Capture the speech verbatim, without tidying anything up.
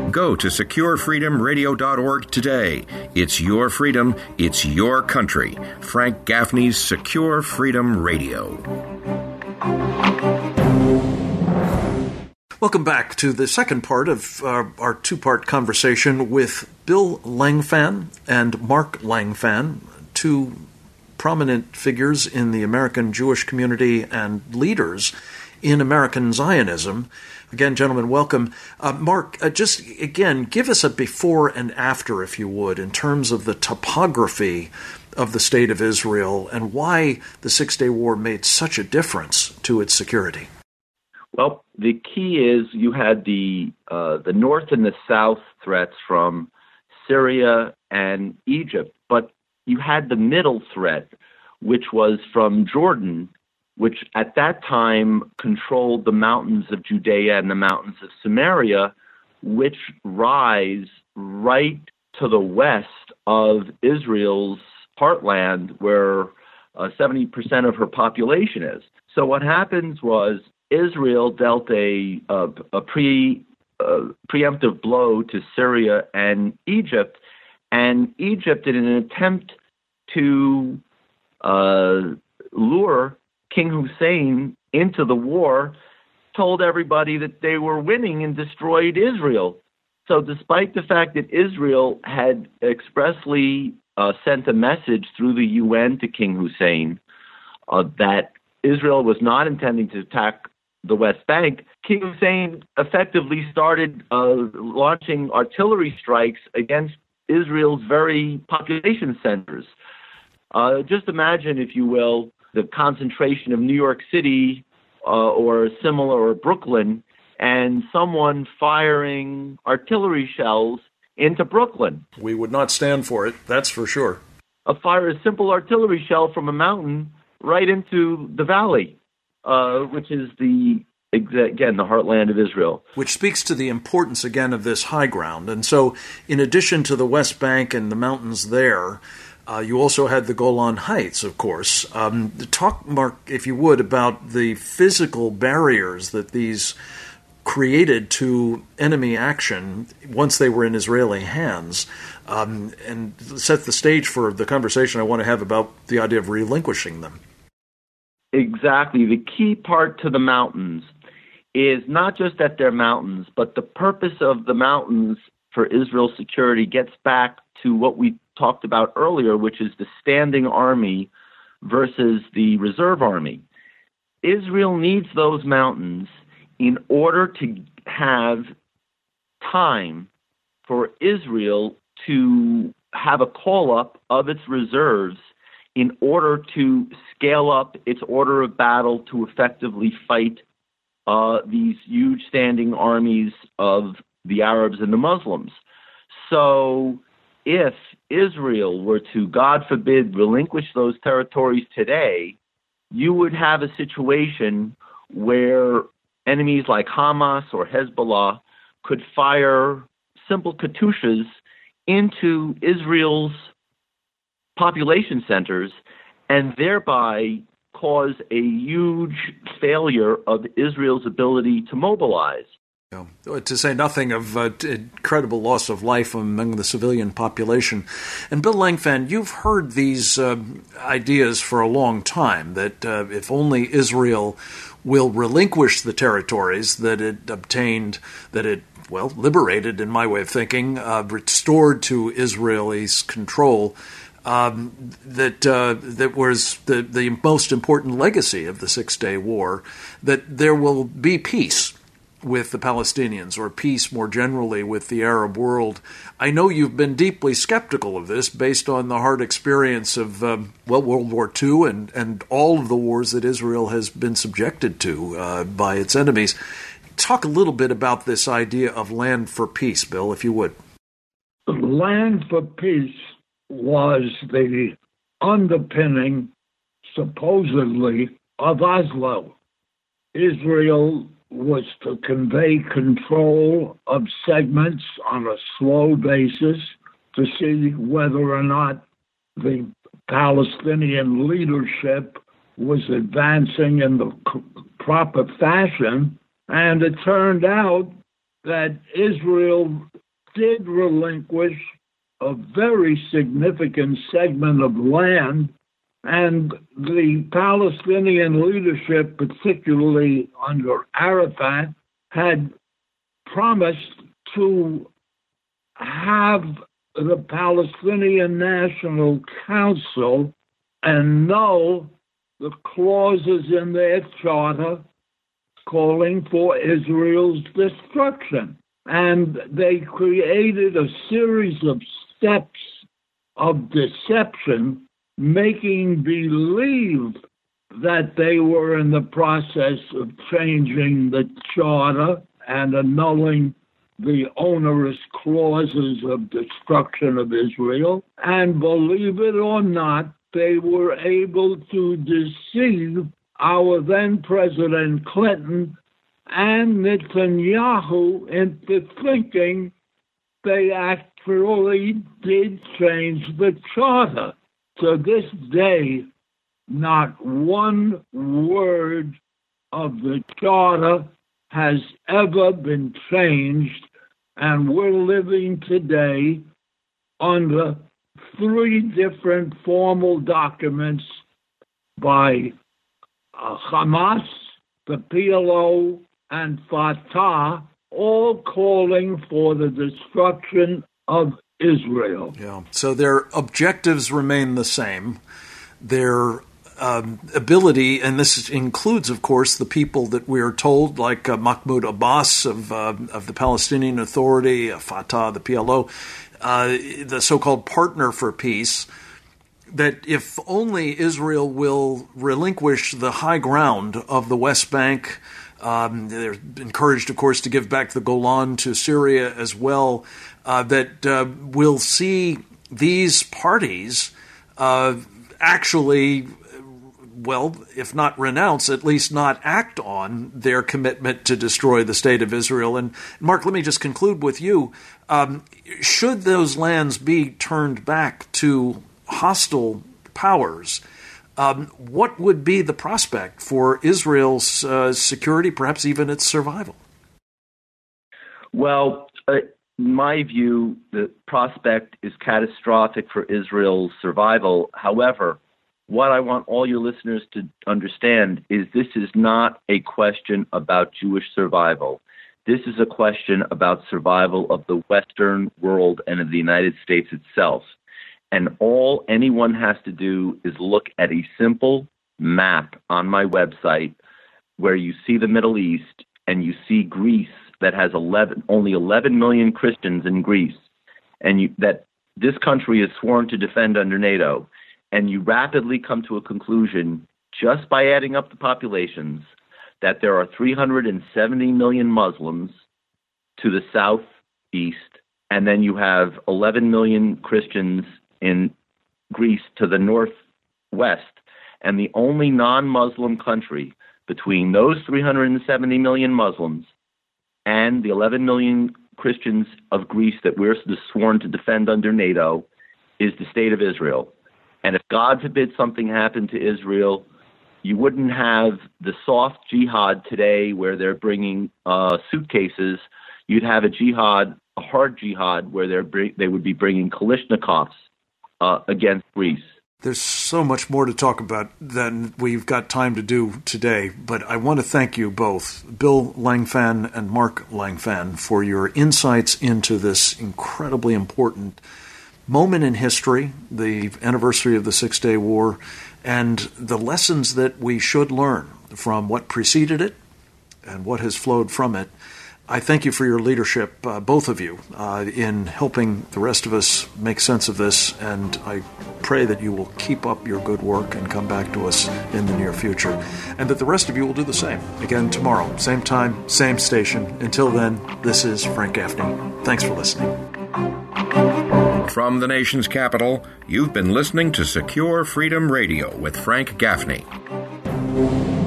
Go to secure freedom radio dot org today. It's your freedom. It's your country. Frank Gaffney's Secure Freedom Radio. Welcome back to the second part of uh, our two-part conversation with Bill Langfan and Mark Langfan, two prominent figures in the American Jewish community and leaders in American Zionism. Again, gentlemen, welcome. Uh, Mark, uh, just again, give us a before and after, if you would, in terms of the topography of the State of Israel and why the Six-Day War made such a difference to its security. Well, the key is you had the uh, the north and the south threats from Syria and Egypt, but you had the middle threat, which was from Jordan, which at that time controlled the mountains of Judea and the mountains of Samaria, which rise right to the west of Israel's heartland, where uh, seventy percent of her population is. So what happens was Israel dealt a, a, a pre uh, preemptive blow to Syria and Egypt, and Egypt, in an attempt to uh, lure King Hussein into the war, told everybody that they were winning and destroyed Israel. So despite the fact that Israel had expressly uh, sent a message through the U N to King Hussein uh, that Israel was not intending to attack the West Bank, King Hussein effectively started uh, launching artillery strikes against Israel's very population centers. Uh, just imagine, if you will, the concentration of New York City uh, or similar, or Brooklyn, and someone firing artillery shells into Brooklyn. We would not stand for it, that's for sure. A fire a simple artillery shell from a mountain right into the valley, uh, which is the, again, the heartland of Israel. Which speaks to the importance, again, of this high ground. And so, in addition to the West Bank and the mountains there, Uh, you also had the Golan Heights, of course. Um, talk, Mark, if you would, about the physical barriers that these created to enemy action once they were in Israeli hands, um, and set the stage for the conversation I want to have about the idea of relinquishing them. Exactly. The key part to the mountains is not just that they're mountains, but the purpose of the mountains for Israel's security gets back to what we talked about earlier, which is the standing army versus the reserve army. Israel needs those mountains in order to have time for Israel to have a call-up of its reserves in order to scale up its order of battle to effectively fight uh, these huge standing armies of the Arabs and the Muslims. So if Israel were to, God forbid, relinquish those territories today, you would have a situation where enemies like Hamas or Hezbollah could fire simple Katyushas into Israel's population centers and thereby cause a huge failure of Israel's ability to mobilize. You know, to say nothing of uh, incredible loss of life among the civilian population. And Bill Langfan, you've heard these uh, ideas for a long time, that uh, if only Israel will relinquish the territories that it obtained, that it, well, liberated, in my way of thinking, uh, restored to Israelis' control, um, that uh, that was the, the most important legacy of the Six-Day War, that there will be peace with the Palestinians, or peace more generally with the Arab world. I know you've been deeply skeptical of this based on the hard experience of, um, well, World War Two and, and all of the wars that Israel has been subjected to uh, by its enemies. Talk a little bit about this idea of land for peace, Bill, if you would. Land for peace was the underpinning, supposedly, of Oslo. Israel was to convey control of segments on a slow basis to see whether or not the Palestinian leadership was advancing in the proper fashion. And it turned out that Israel did relinquish a very significant segment of land, and the Palestinian leadership, particularly under Arafat, had promised to have the Palestinian National Council annul the clauses in their charter calling for Israel's destruction. And they created a series of steps of deception, making believe that they were in the process of changing the charter and annulling the onerous clauses of destruction of Israel. And believe it or not, they were able to deceive our then President Clinton and Netanyahu into thinking they actually did change the charter. To this day, not one word of the charter has ever been changed, and we're living today under three different formal documents by uh, Hamas, the P L O, and Fatah, all calling for the destruction of Israel. Yeah. So their objectives remain the same. Their um, ability, and this includes, of course, the people that we are told, like uh, Mahmoud Abbas of uh, of the Palestinian Authority, uh, Fatah, the P L O, uh, the so-called partner for peace, that if only Israel will relinquish the high ground of the West Bank, um, they're encouraged, of course, to give back the Golan to Syria as well, uh, that uh, we'll see these parties uh, actually, well, if not renounce, at least not act on their commitment to destroy the state of Israel. And Mark, let me just conclude with you. Um, should those lands be turned back to hostile powers, um, what would be the prospect for Israel's uh, security, perhaps even its survival? Well, uh, in my view, the prospect is catastrophic for Israel's survival. However, what I want all your listeners to understand is this is not a question about Jewish survival. This is a question about survival of the Western world and of the United States itself. And all anyone has to do is look at a simple map on my website where you see the Middle East and you see Greece that has eleven, only eleven million Christians in Greece, and you, that this country is sworn to defend under NATO. And you rapidly come to a conclusion just by adding up the populations that there are three hundred seventy million Muslims to the southeast, and then you have eleven million Christians in Greece to the northwest. And the only non-Muslim country between those three hundred seventy million Muslims and the eleven million Christians of Greece that we're sworn to defend under NATO is the state of Israel. And if, God forbid, something happened to Israel, you wouldn't have the soft jihad today where they're bringing uh, suitcases. You'd have a jihad, a hard jihad, where they're br- they would be bringing Kalashnikovs uh, against Greece. There's so much more to talk about than we've got time to do today, but I want to thank you both, Bill Langfan and Mark Langfan, for your insights into this incredibly important moment in history, the anniversary of the Six-Day War, and the lessons that we should learn from what preceded it and what has flowed from it. I thank you for your leadership, uh, both of you, uh, in helping the rest of us make sense of this, and I pray that you will keep up your good work and come back to us in the near future, and that the rest of you will do the same again tomorrow, same time, same station. Until then, this is Frank Gaffney. Thanks for listening. From the nation's capital, you've been listening to Secure Freedom Radio with Frank Gaffney.